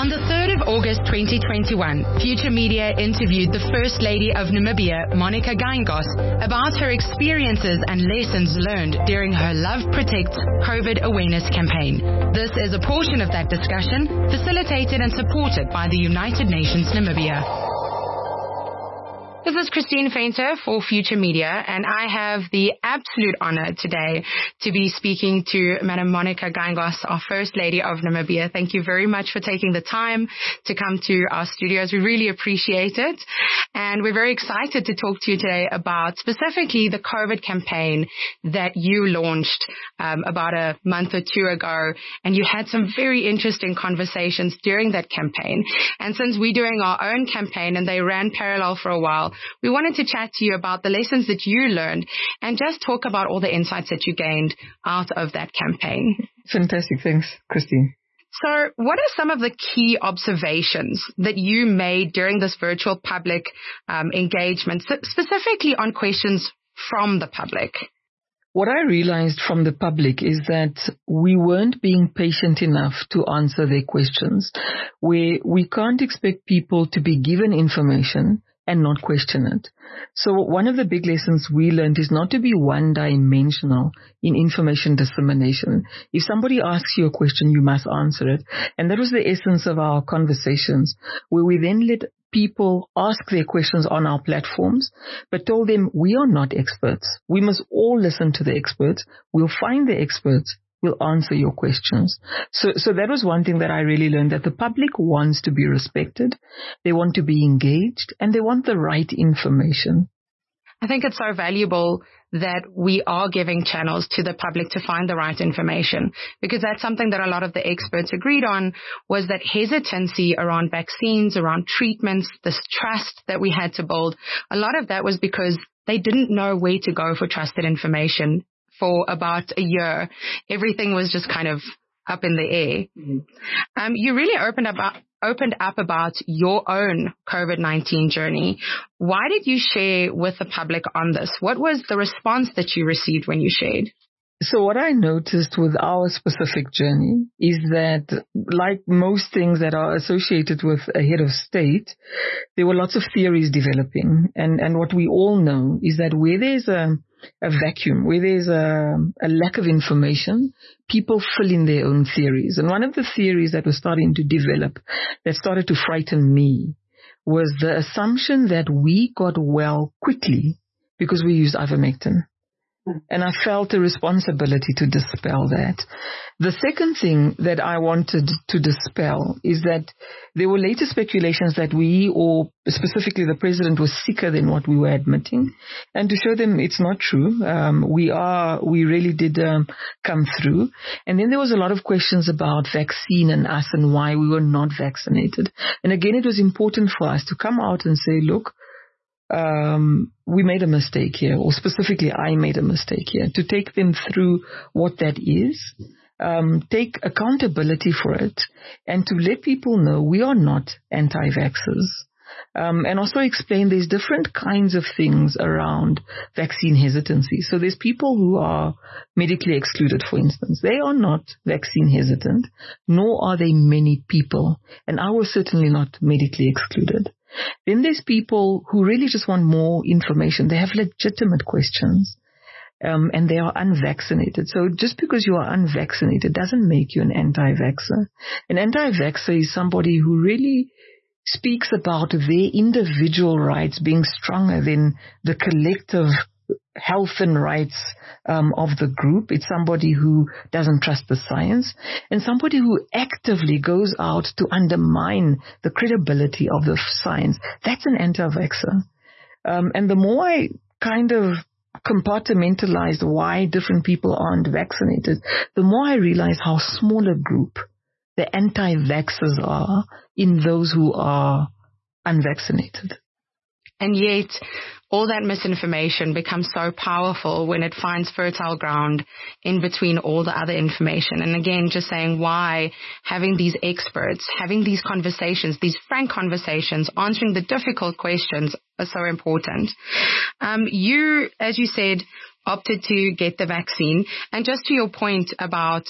On the 3rd of August 2021, Future Media interviewed the First Lady of Namibia, Monica Geingoss, about her experiences and lessons learned during her Love Protects COVID awareness campaign. This is a portion of that discussion facilitated and supported by the United Nations Namibia. This is Christine Fainter for Future Media, and I have the absolute honor today to be speaking to Madam Monica Geingoss, our First Lady of Namibia. Thank you very much for taking the time to come to our studios. We really appreciate it. And we're very excited to talk to you today about specifically the COVID campaign that you launched about a month or two ago. And you had some very interesting conversations during that campaign. And since we're doing our own campaign and they ran parallel for a while, we wanted to chat to you about the lessons that you learned and just talk about all the insights that you gained out of that campaign. Fantastic. Thanks, Christine. So what are some of the key observations that you made during this virtual public engagement, specifically on questions from the public? What I realized from the public is that we weren't being patient enough to answer their questions. We can't expect people to be given information and not question it. So one of the big lessons we learned is not to be one-dimensional in information dissemination. If somebody asks you a question, you must answer it. And that was the essence of our conversations, where we then let people ask their questions on our platforms, but told them we are not experts. We must all listen to the experts. We'll find the experts. Will answer your questions. So that was one thing that I really learned, that the public wants to be respected, they want to be engaged, and they want the right information. I think it's so valuable that we are giving channels to the public to find the right information, because that's something that a lot of the experts agreed on, was that hesitancy around vaccines, around treatments, this trust that we had to build. A lot of that was because they didn't know where to go for trusted information. For about a year, everything was just kind of up in the air. Mm-hmm. You really opened up about your own COVID-19 journey. Why did you share with the public on this? What was the response that you received when you shared? So what I noticed with our specific journey is that, like most things that are associated with a head of state, there were lots of theories developing. And what we all know is that where there's a vacuum, where there's a lack of information, people fill in their own theories. And one of the theories that was starting to develop, that started to frighten me, was the assumption that we got well quickly because we used ivermectin. And I felt a responsibility to dispel that. The second thing that I wanted to dispel is that there were later speculations that we, or specifically the president, was sicker than what we were admitting, and to show them it's not true. We really did come through. And then there was a lot of questions about vaccine and us and why we were not vaccinated. And again, it was important for us to come out and say, look, we made a mistake here, or specifically I made a mistake here, to take them through what that is, take accountability for it, and to let people know we are not anti-vaxxers. And also explain there's different kinds of things around vaccine hesitancy. So there's people who are medically excluded, for instance. They are not vaccine hesitant, nor are they many people. And I was certainly not medically excluded. Then there's people who really just want more information. They have legitimate questions, and they are unvaccinated. So just because you are unvaccinated doesn't make you an anti-vaxxer. An anti-vaxxer is somebody who really speaks about their individual rights being stronger than the collective health and rights of the group. It's somebody who doesn't trust the science, and somebody who actively goes out to undermine the credibility of the science. That's an anti-vaxxer. And the more I kind of compartmentalized why different people aren't vaccinated, the more I realized how small a group the anti-vaxxers are in those who are unvaccinated. And yet, all that misinformation becomes so powerful when it finds fertile ground in between all the other information. And again, just saying why having these experts, having these conversations, these frank conversations, answering the difficult questions are so important. You, as you said, opted to get the vaccine. And just to your point about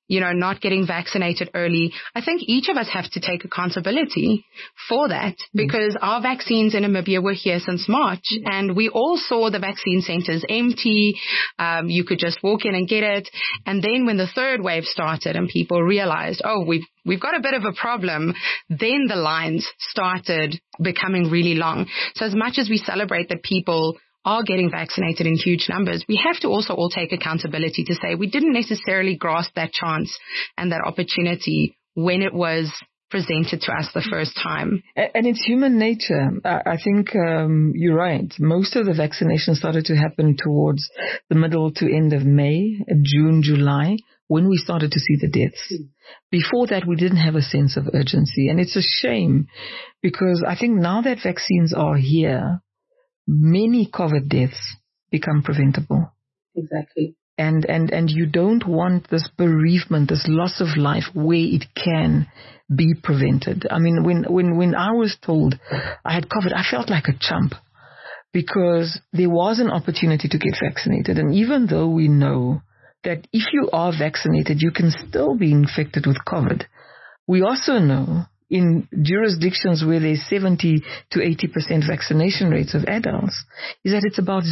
not getting vaccinated early. I think each of us have to take accountability for that because our vaccines in Namibia were here since March and we all saw the vaccine centers empty. You could just walk in and get it. And then when the third wave started and people realized, we've got a bit of a problem, then the lines started becoming really long. So as much as we celebrate that people are getting vaccinated in huge numbers, we have to also all take accountability to say we didn't necessarily grasp that chance and that opportunity when it was presented to us the first time. And it's human nature. I think you're right. Most of the vaccination started to happen towards the middle to end of May, June, July, when we started to see the deaths. Before that, we didn't have a sense of urgency. And it's a shame because I think now that vaccines are here, many COVID deaths become preventable. Exactly. And you don't want this bereavement, this loss of life where it can be prevented. I mean, when I was told I had COVID, I felt like a chump because there was an opportunity to get vaccinated. And even though we know that if you are vaccinated, you can still be infected with COVID, we also know in jurisdictions where there's 70 to 80% vaccination rates of adults, is that it's about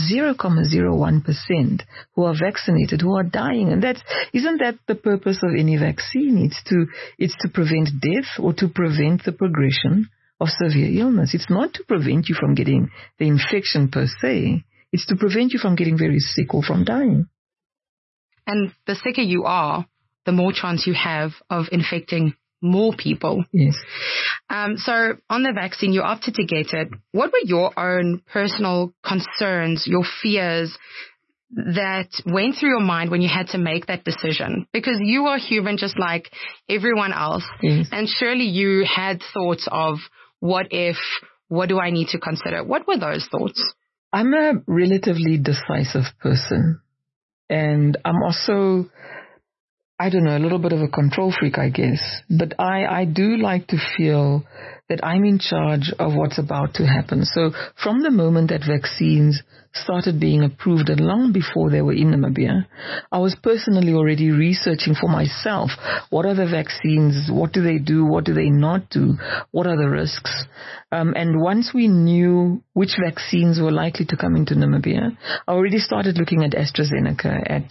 0.01% who are vaccinated who are dying. And isn't that the purpose of any vaccine? It's to prevent death or to prevent the progression of severe illness. It's not to prevent you from getting the infection per se. It's to prevent you from getting very sick or from dying. And the sicker you are, the more chance you have of infecting more people. Yes. So on the vaccine, you opted to get it. What were your own personal concerns, your fears that went through your mind when you had to make that decision? Because you are human just like everyone else. Yes. And surely you had thoughts of what if, what do I need to consider? What were those thoughts? I'm a relatively decisive person. And I'm also, I don't know, a little bit of a control freak, I guess. But I do like to feel that I'm in charge of what's about to happen. So from the moment that vaccines started being approved and long before they were in Namibia, I was personally already researching for myself. What are the vaccines? What do they do? What do they not do? What are the risks? And once we knew which vaccines were likely to come into Namibia, I already started looking at AstraZeneca, at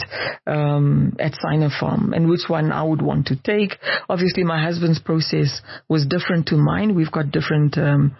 Sinopharm, and which one I would want to take. Obviously, my husband's process was different to mine. We've got different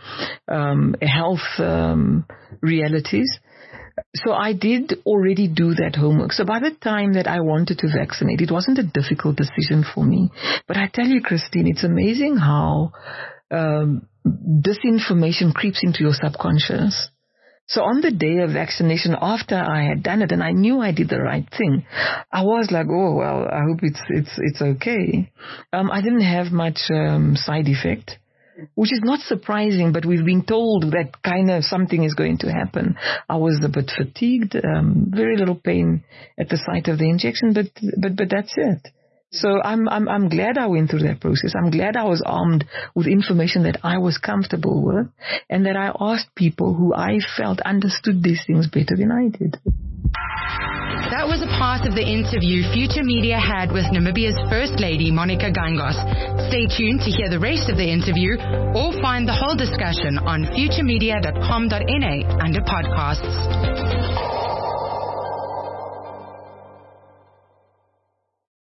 health realities. So I did already do that homework. So by the time that I wanted to vaccinate, it wasn't a difficult decision for me. But I tell you, Christine, it's amazing how disinformation creeps into your subconscious. So on the day of vaccination, after I had done it and I knew I did the right thing, I was like, oh, well, I hope it's okay. I didn't have much side effect, which is not surprising, but we've been told that kind of something is going to happen. I was a bit fatigued, very little pain at the site of the injection, but that's it. So I'm glad I went through that process. I'm glad I was armed with information that I was comfortable with and that I asked people who I felt understood these things better than I did. That was a part of the interview Future Media had with Namibia's First Lady, Monica Gangos. Stay tuned to hear the rest of the interview or find the whole discussion on futuremedia.com.na under podcasts.